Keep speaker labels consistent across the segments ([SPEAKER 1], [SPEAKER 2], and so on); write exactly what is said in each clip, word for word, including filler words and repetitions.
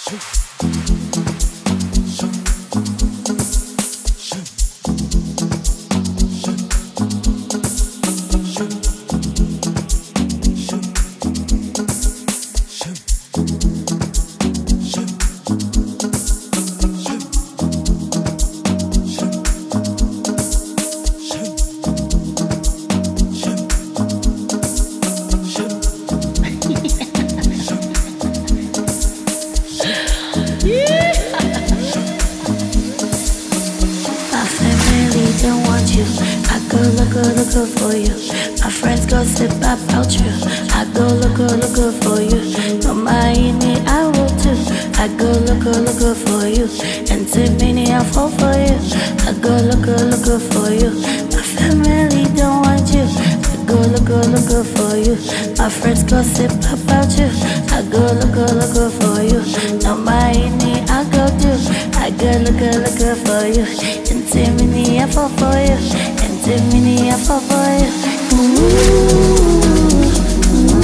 [SPEAKER 1] For you, my friends gossip about you. I go look, look for you. No mind me, I will too. I go look, look for you. And to many, I fall for you. I go look, look for you. My family don't want you. I go look, look for you. My friends gossip about you. I go look, look for you. No mind me, I go do. I go look, look for you. And to many, I fall for you. Mini, I fall for you. Ooh, ooh,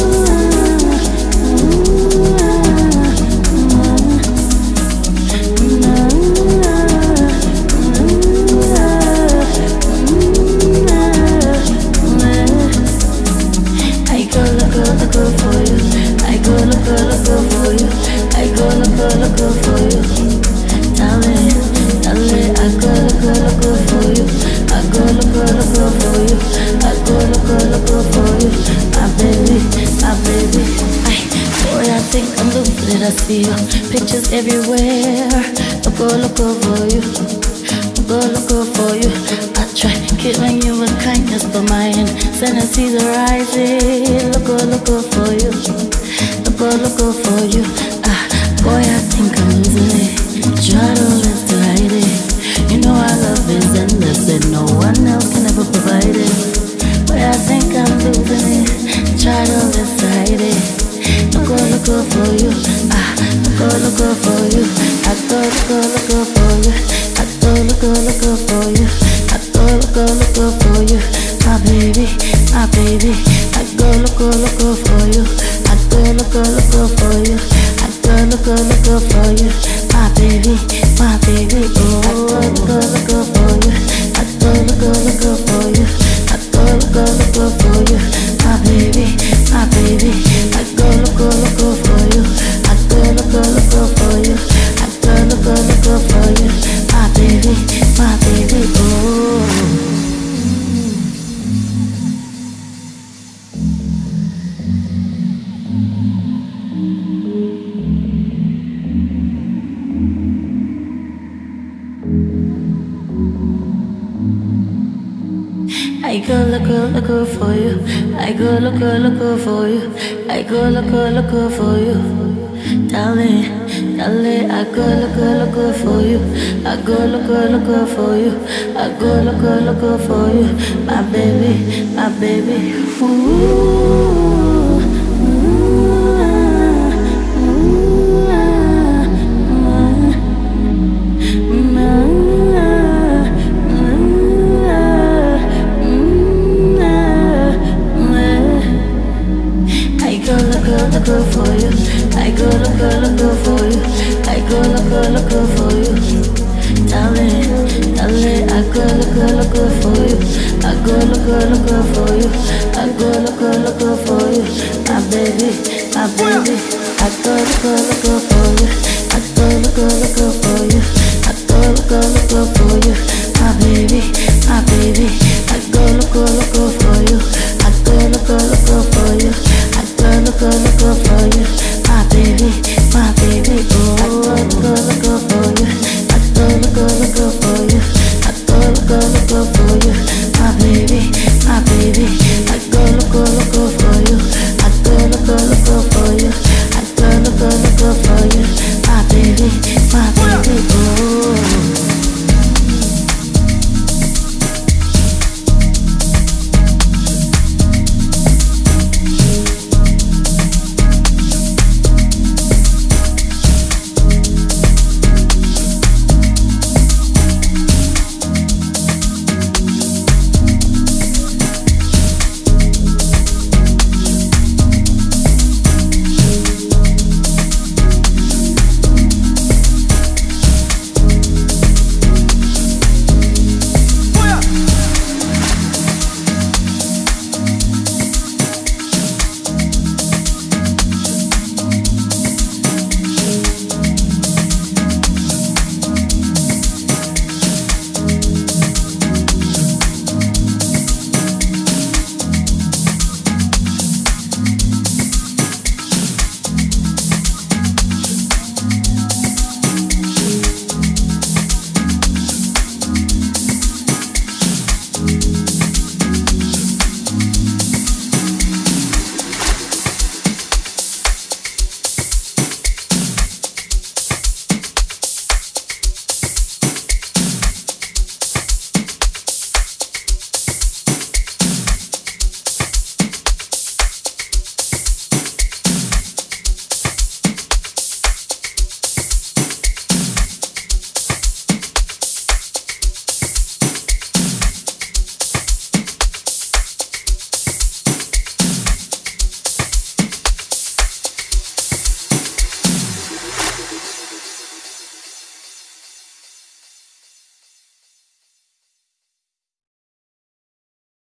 [SPEAKER 1] I go look, look for you. I go look, look for you. I go look, look for you. Darling, darling, I go look, look for you. I go look, look for you. I go look, look for you. My baby, my baby. I, boy, I think I'm losing it. I see your pictures everywhere. I go look for you. I go look for you. I try killing you with kindness, but my insanity's rising. Look, look for you. Look, look for you. Ah, boy, I think I'm losing it. Try to live to hide it. You know our love is endless and no one else can ever provide it. But I think I'm losing it. Try to live to hide it. Look, look for you. Ah, look, look for you. I go look, look for you. I go look, look for you. I go look, look for you. My baby, my baby. I go look, look for you. I go look, look for you. I go look, look for you. My baby, my baby. Oh, I go look, look for you. I go look, look for you. I go look, look for you. My baby, my baby. I go look, look for you. I go look, look for you. I go look, look for you. My baby, my baby. Oh. I go look, look for you. I go look, look for you. I go look, look for you. Darling, darling, I go look, look for you. I go look, look for you. I go look, look for you. My baby, my baby. Ooh. Look for you. I go look, look for you. I go look, look for you. Darling, darling, I go look, look for you. I go look, look for you. I go look, look for you. My baby, my baby. I go look, look for you.